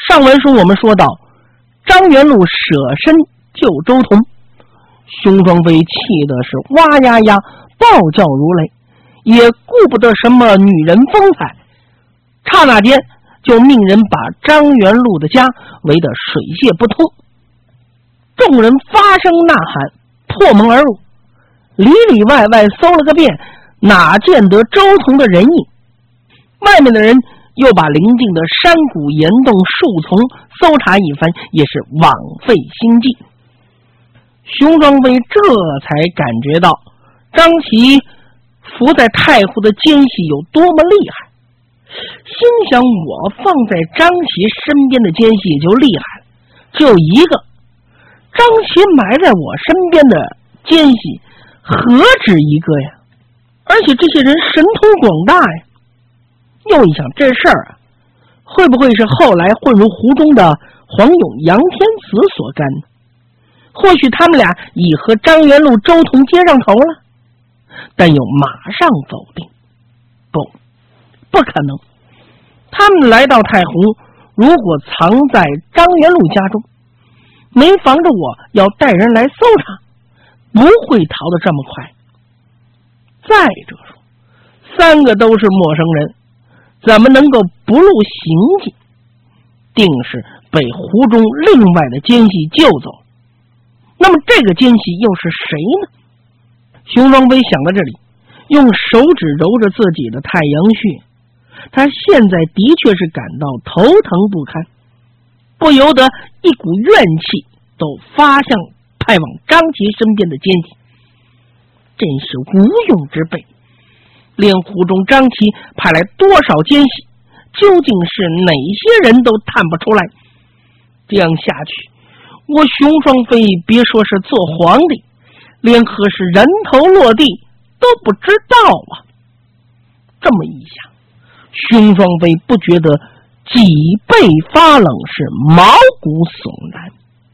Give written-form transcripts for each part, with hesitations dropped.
上文书我们说到，张元禄舍身救周同，熊双飞气的是哇呀呀暴叫如雷，也顾不得什么女人风采，刹那间就命人把张元禄的家围得水泄不通。众人发声呐喊，破门而入，里里外外搜了个遍，哪见得周同的人影。外面的人又把邻近的山谷岩洞树丛搜查一番，也是枉费心计。熊双飞这才感觉到张琪伏在太湖的奸细有多么厉害，心想我放在张琪身边的奸细也就厉害了，只有一个，张琪埋在我身边的奸细何止一个呀？而且这些人神通广大呀。又一想，这事儿啊，会不会是后来混入湖中的黄勇、杨天慈所干呢？或许他们俩已和张元禄、周同接上头了，但又马上否定，不可能。他们来到太湖，如果藏在张元禄家中，没防着我要带人来搜查，不会逃得这么快。再者说，三个都是陌生人，怎么能够不露行迹？定是被湖中另外的奸细救走。那么这个奸细又是谁呢？熊双飞想到这里，用手指揉着自己的太阳穴，他现在的确是感到头疼不堪，不由得一股怨气都发向派往张琪身边的奸细，真是无用之辈。连湖中张琪派来多少奸细，究竟是哪些人都探不出来。这样下去，我熊双飞别说是做皇帝，连何时人头落地都不知道啊！这么一想，熊双飞不觉得脊背发冷，是毛骨悚然。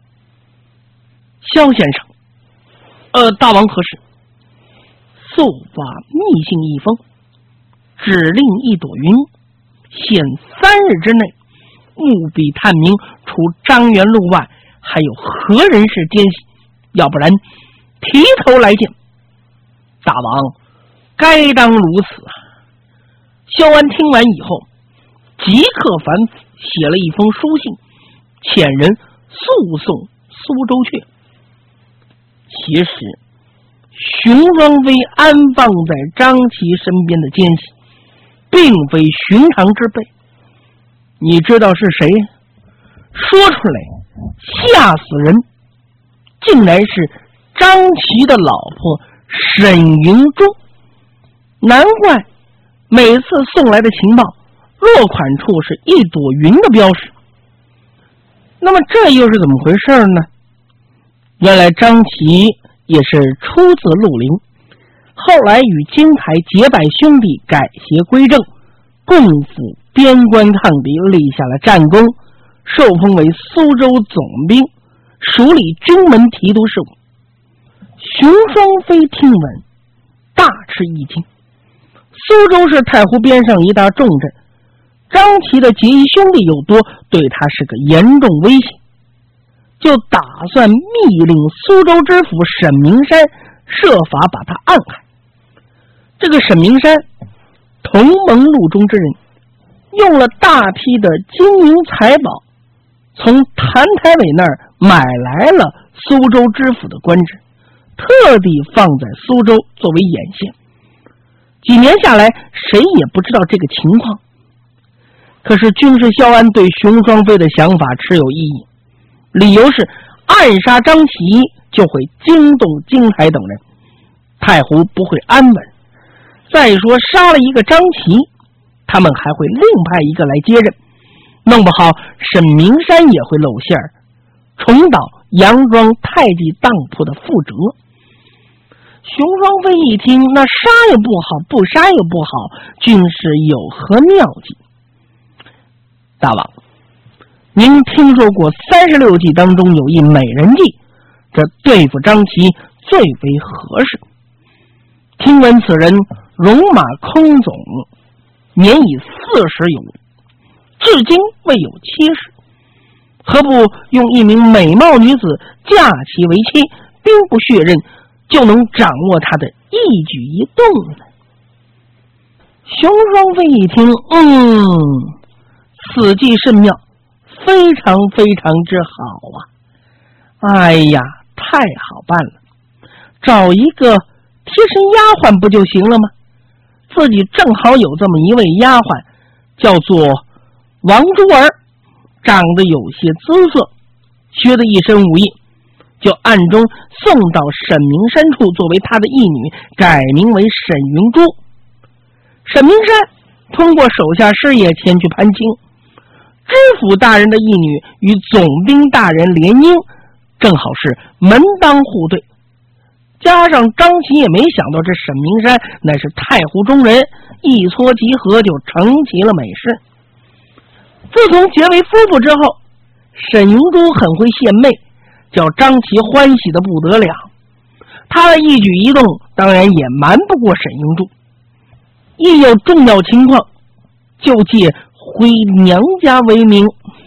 萧先生，大王何事？速发密信一封，指令一朵云，限3日之内务必探明除张元禄外还有何人是奸细，要不然提头来见。大王该当如此啊！萧安听完以后，即刻反腐写了一封书信，遣人速送苏州去。其实熊双飞安放在张琪身边的奸细并非寻常之辈，你知道是谁？说出来吓死人，竟然是张琪的老婆沈云珠。难怪每次送来的情报落款处是一朵云的标识。那么这又是怎么回事呢？原来张琪也是出自绿林，后来与金台结拜兄弟改邪归正，共赴边关抗敌，立下了战功，受封为苏州总兵，署理军门提督事务。熊双飞听闻大吃一惊，苏州是太湖边上一大重镇，张琪的结义兄弟又多，对他是个严重威胁，就打算密令苏州知府沈明山设法把他暗害。这个沈明山同盟路中之人，用了大批的金银财宝，从谭台伟那儿买来了苏州知府的官职，特地放在苏州作为眼线。几年下来，谁也不知道这个情况。可是军师萧安对熊双飞的想法持有异议，理由是暗杀张琪就会惊动金台等人，太湖不会安稳。再说杀了一个张琪，他们还会另派一个来接任，弄不好沈明山也会露馅儿，重蹈杨庄太极当铺的覆辙。熊双飞一听，那杀又不好，不杀又不好，军师有何妙计？大王，您听说过36计当中有一美人计，这对付张琪最为合适。听闻此人戎马空总，年已40有，至今未有妻室， 何不用一名美貌女子嫁其为妻，兵不血刃就能掌握她的一举一动呢？熊双飞一听，此计甚妙，非常非常之好啊！哎呀，太好办了，找一个贴身丫鬟不就行了吗？自己正好有这么一位丫鬟，叫做王珠儿，长得有些姿色，学得一身武艺，就暗中送到沈明山处，作为他的义女，改名为沈云珠。沈明山通过手下师爷前去攀亲，知府大人的义女与总兵大人联姻，正好是门当户对。加上张琪也没想到这沈明山乃是太湖中人，一撮集合就成其了美事。自从结为夫妇之后，沈云珠很会献媚，叫张琪欢喜的不得了。他的一举一动当然也瞒不过沈云珠，一有重要情况就借回娘家为名，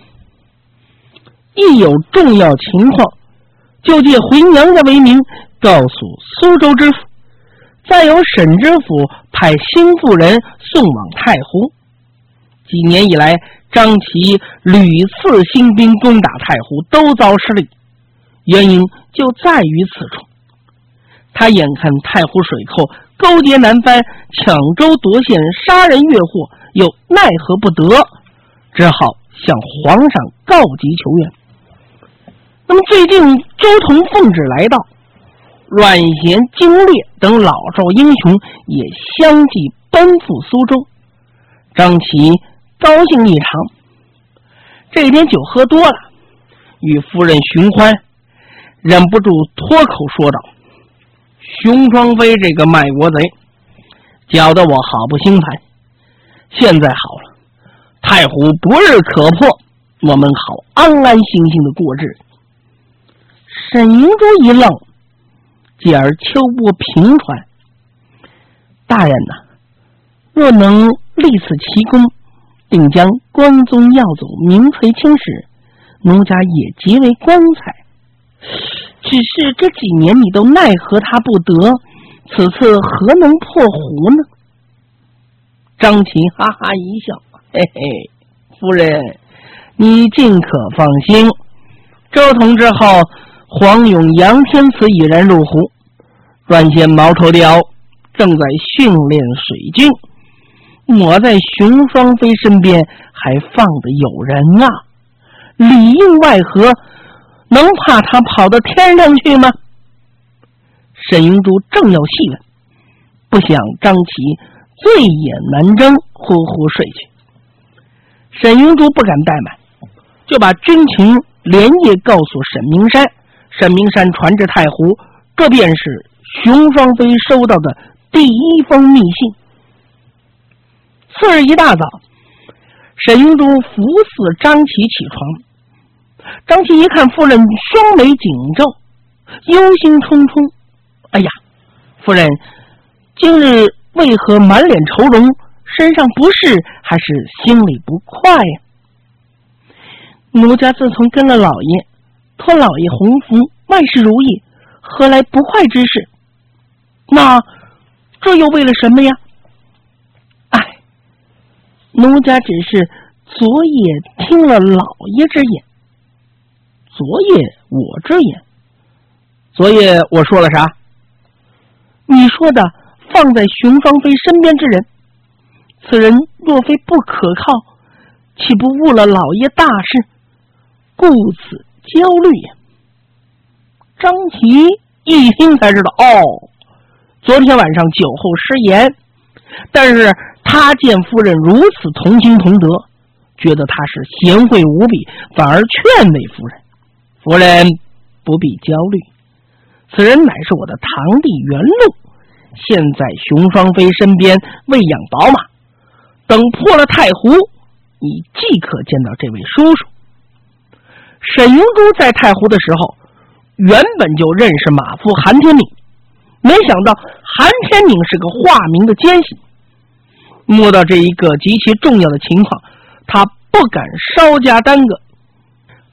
告诉苏州知府，再由沈知府派新妇人送往太湖。几年以来，张琪屡次兴兵攻打太湖，都遭失利，原因就在于此处。他眼看太湖水寇勾结南藩，抢州夺县，杀人越货，又奈何不得，只好向皇上告急求援。那么最近周同奉旨来到，阮咸、精烈等老少英雄也相继奔赴苏州。张琪高兴异常，这天酒喝多了，与夫人寻欢，忍不住脱口说道：熊双飞这个卖国贼，搅得我好不心烦。现在好了，太湖不日可破，我们好安安心心的过日。沈云珠一愣，继而秋波平传：大人呐，若能立此奇功，定将关宗要走，名垂青史，奴家也极为光彩。只是这几年你都奈何他不得，此次何能破湖呢？张琪哈哈一笑：嘿嘿，夫人，你尽可放心。周同之后，黄勇、杨天慈已然入湖，阮咸、毛头雕正在训练水军，我在熊双飞身边还放得有人啊，里应外合，能怕他跑到天上去吗？沈云珠正要细问，不想张琪醉眼难睁，呼呼睡去。沈云珠不敢怠慢，就把军情连夜告诉沈明山。沈明山传至太湖，这便是熊双飞收到的第一封密信。次日一大早，沈云珠扶侍张琪起床。张琪一看夫人双眉紧皱，忧心忡忡：哎呀，夫人今日为何满脸愁容，身上不适，还是心里不快呀？奴家自从跟了老爷，托老爷洪福，万事如意，何来不快之事？那这又为了什么呀？哎，奴家只是昨夜听了老爷之言。昨夜我之言？昨夜我说了啥？你说的放在熊双飞身边之人，此人若非不可靠，岂不误了老爷大事，故此焦虑呀？张琪一听才知道，昨天晚上酒后失言，但是他见夫人如此同心同德，觉得他是贤惠无比，反而劝慰夫人：夫人不必焦虑，此人乃是我的堂弟袁禄，现在熊双飞身边喂养宝马，等破了太湖，你即可见到这位叔叔。沈云珠在太湖的时候，原本就认识马夫韩天敏，没想到韩天敏是个化名的奸细。摸到这一个极其重要的情况，他不敢稍加耽搁，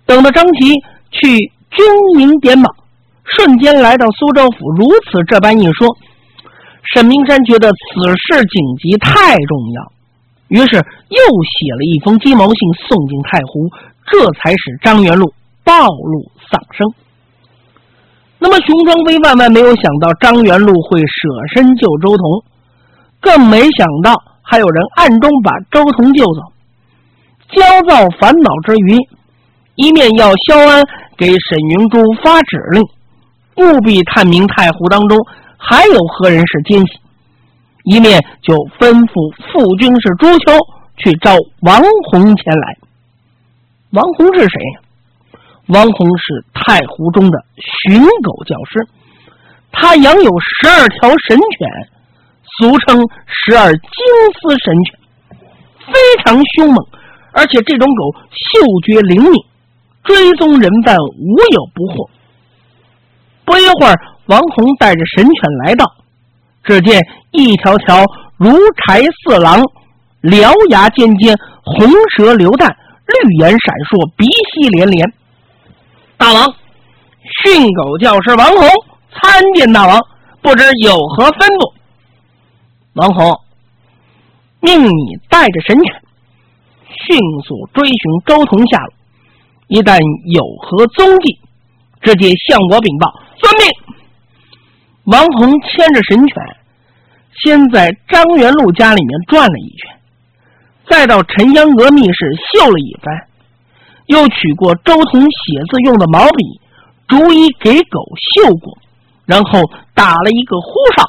等到张琪去军营点马，瞬间来到苏州府，如此这般一说，沈明山觉得此事紧急太重要，于是又写了一封鸡毛信送进太湖，这才使张元禄暴露丧生。那么熊双飞万万没有想到张元禄会舍身救周同，更没想到还有人暗中把周同救走。焦躁烦恼之余，一面要萧安给沈云珠发指令，务必探明太湖当中还有何人是奸细，一面就吩咐副军士朱丘去召王弘前来。王弘是谁呀？王弘是太湖中的寻狗教师，他养有12条神犬，俗称12金丝神犬，非常凶猛，而且这种狗嗅觉灵敏，追踪人犯无有不获。不一会儿，王弘带着神犬来到，只见一条条如豺似狼，獠牙尖尖，红舌流弹，绿眼闪烁，鼻息连连。大王，训狗教师王弘参见大王，不知有何吩咐？王弘，命你带着神犬迅速追寻周同下落，一旦有何踪迹，直接向我禀报。遵命。王弘牵着神犬，先在张元禄家里面转了一圈，再到沉香阁密室嗅了一番，又取过周同写字用的毛笔，逐一给狗嗅过，然后打了一个呼哨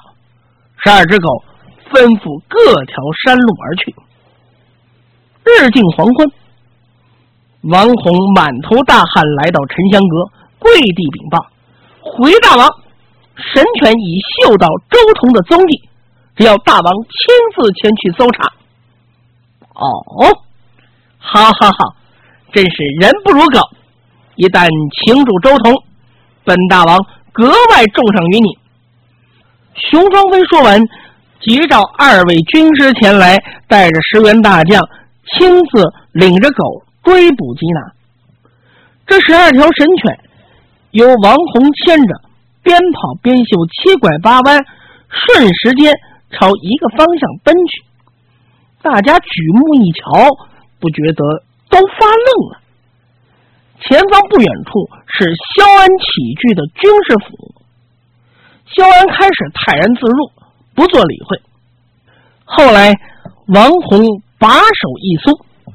，12只狗吩咐各条山路而去。日近黄昏，王弘满头大汗来到沉香阁，跪地禀报：回大王，神犬已嗅到周同的踪迹，只要大王亲自前去搜查。哦，好好好，真是人不如狗，一旦擒住周同，本大王格外重赏于你。熊双飞说完，急召2位军师前来，带着10员大将亲自领着狗追捕缉拿。这12条神犬由王弘牵着，边跑边嗅，7拐8弯，顺时间朝一个方向奔去。大家举目一瞧，不觉得都发愣了。前方不远处是萧安起居的军事府，萧安开始泰然自若，不做理会。后来王弘把手一松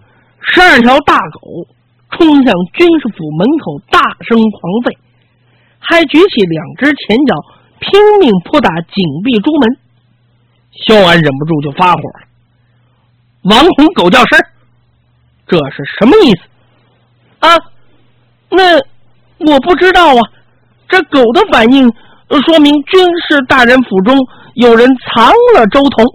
，12条大狗冲向军事府门口，大声狂吠，还举起2只前脚拼命扑打紧闭朱门。萧安忍不住就发火了：王弘狗教师，这是什么意思啊？那我不知道啊，这狗的反应说明军事大人府中有人藏了周同。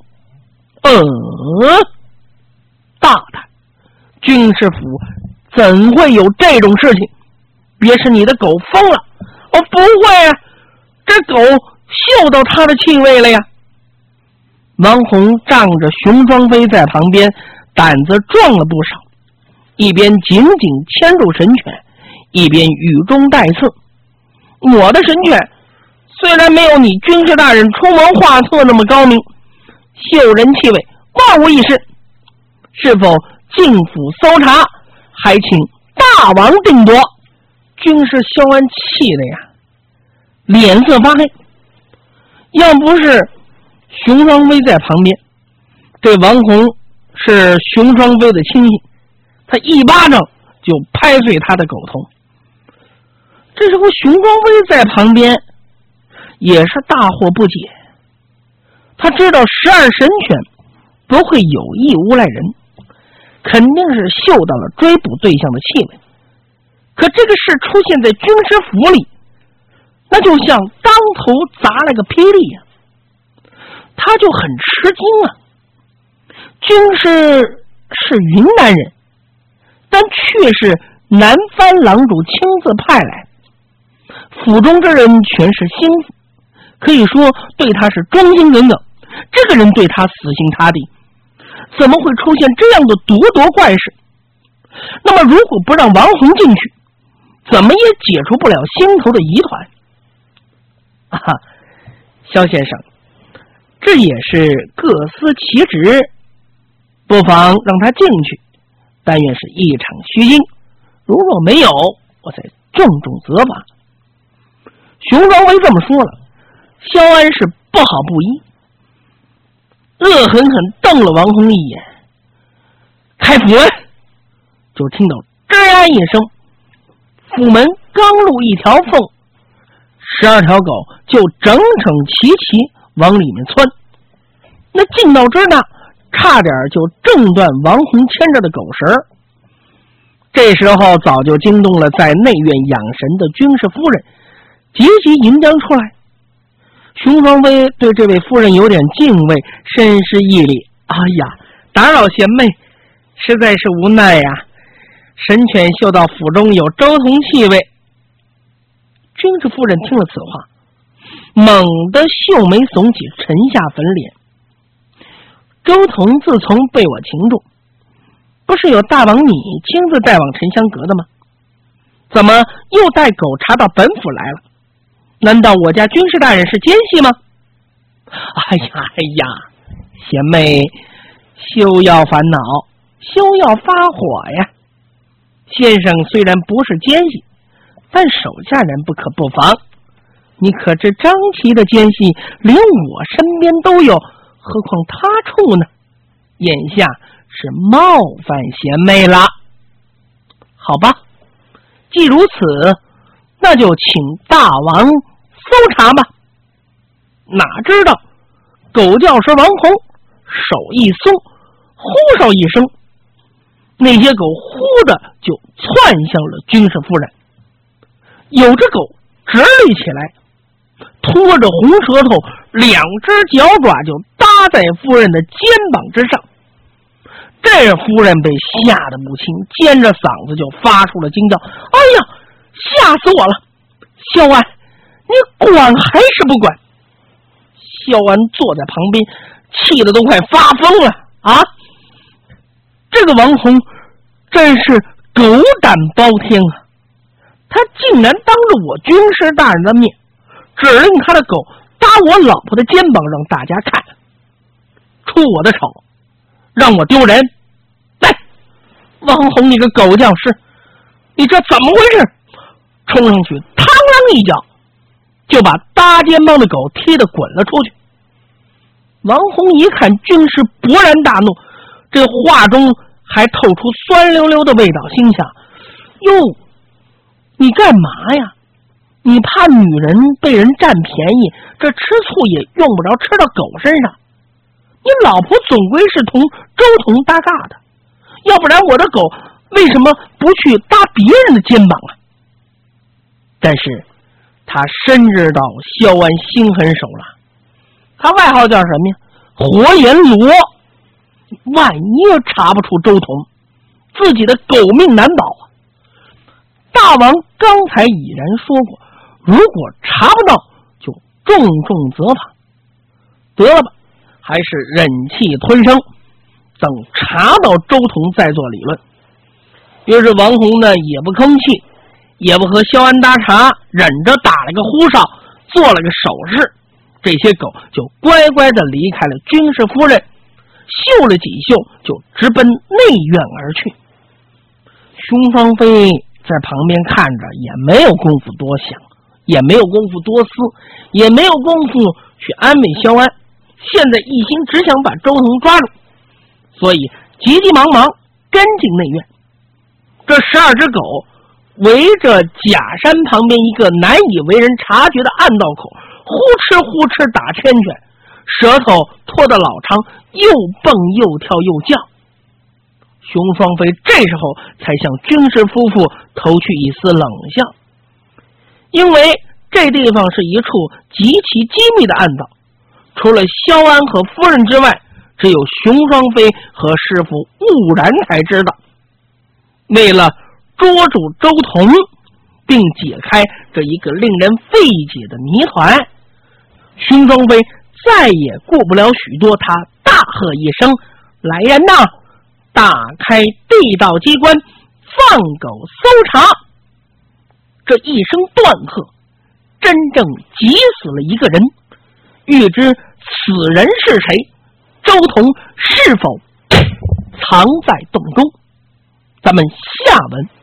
大胆，军事府怎会有这种事情？别是你的狗疯了？不会啊，这狗嗅到他的气味了呀。王弘仗着熊双飞在旁边，胆子壮了不少，一边紧紧牵住神犬，一边语中带刺：我的神犬虽然没有你军事大人出谋划策那么高明，嗅人气味万无一失，是否进府搜查，还请大王定夺。军师萧安气的呀，脸色发黑。要不是熊双飞在旁边，这王弘是熊双飞的亲信，他一巴掌就拍碎他的狗头。这时候熊双飞在旁边也是大惑不解，他知道12神犬不会有意诬赖人，肯定是嗅到了追捕对象的气味，可这个事出现在军师府里，那就像当头砸了个霹雳呀，他就很吃惊啊。军师是云南人，但却是南藩郎主亲自派来，府中之人全是心腹，可以说对他是忠心耿耿。这个人对他死心塌地，怎么会出现这样的咄咄怪事？那么如果不让王弘进去， 怎么也解除不了心头的疑团。萧先生，这也是各司其职，不妨让他进去，但愿是一场虚惊，如若没有，我再重重责罚。熊双飞这么说了，萧安是不好不依，恶狠狠瞪了王洪一眼。开府门，就听到吱呀一声，府门刚入一条缝，12条狗就整整齐齐往里面窜。那劲道之大，差点就挣断王洪牵着的狗绳。这时候早就惊动了在内院养神的军事夫人，急急迎将出来。熊双飞对这位夫人有点敬畏，深施一礼。哎呀，打扰贤妹，实在是无奈呀。神犬嗅到府中有周同气味。军事夫人听了此话，猛地秀眉耸起，沉下粉脸。周同自从被我擒住，不是有大王你亲自带往沉香阁的吗？怎么又带狗查到本府来了？难道我家军事大人是奸细吗？哎呀，贤妹休要烦恼，休要发火呀。先生虽然不是奸细，但手下人不可不防。你可知张琪的奸细连我身边都有，何况他处呢？眼下是冒犯贤妹了。好吧，既如此，那就请大王搜查吧。哪知道狗教师王洪手一松，呼哨一声，那些狗呼的就窜向了军事夫人。有只狗直立起来，拖着红舌头，两只脚爪就搭在夫人的肩膀之上。这夫人被吓得不轻，尖着嗓子就发出了惊叫：哎呀，吓死我了！萧安，你管还是不管？萧安坐在旁边，气得都快发疯了啊！这个王洪真是狗胆包天啊！他竟然当着我军师大人的面，指令他的狗搭我老婆的肩膀，让大家看，出我的丑，让我丢人。来，王洪，你个狗教师，你这怎么回事？冲上去嘡啷一脚，就把搭肩膀的狗踢得滚了出去。王洪一看军师勃然大怒，这话中还透出酸溜溜的味道，心想：哟，你干嘛呀？你怕女人被人占便宜，这吃醋也用不着吃到狗身上。你老婆总归是同周同搭嘎的，要不然我的狗为什么不去搭别人的肩膀啊？但是他深知道萧安心狠手辣，他外号叫什么呀？活阎罗。万一查不出周同，自己的狗命难保啊！大王刚才已然说过，如果查不到，就重重责罚。得了吧，还是忍气吞声，等查到周同再做理论。于是王洪呢也不吭气，也不和萧安搭茬，忍着打了个呼哨，做了个手势，这些狗就乖乖地离开了军事夫人，嗅了几嗅就直奔内院而去。熊双飞在旁边看着，也没有功夫多想，也没有功夫多思，也没有功夫去安慰萧安，现在一心只想把周同抓住，所以急急忙忙跟进内院。这12只狗围着假山旁边一个难以为人察觉的暗道口，呼哧呼哧打圈圈，舌头拖得老长，又蹦又跳又叫。熊双飞这时候才向军师夫妇投去一丝冷笑，因为这地方是一处极其机密的暗道，除了萧安和夫人之外，只有熊双飞和师傅兀然才知道。为了捉住周同，并解开这一个令人费解的谜团，熊双飞再也顾不了许多，他大喝一声：来人呐，打开地道机关，放狗搜查！ 这一声断喝，真正急死了一个人。欲知此人是谁，周同是否藏在洞中，咱们下文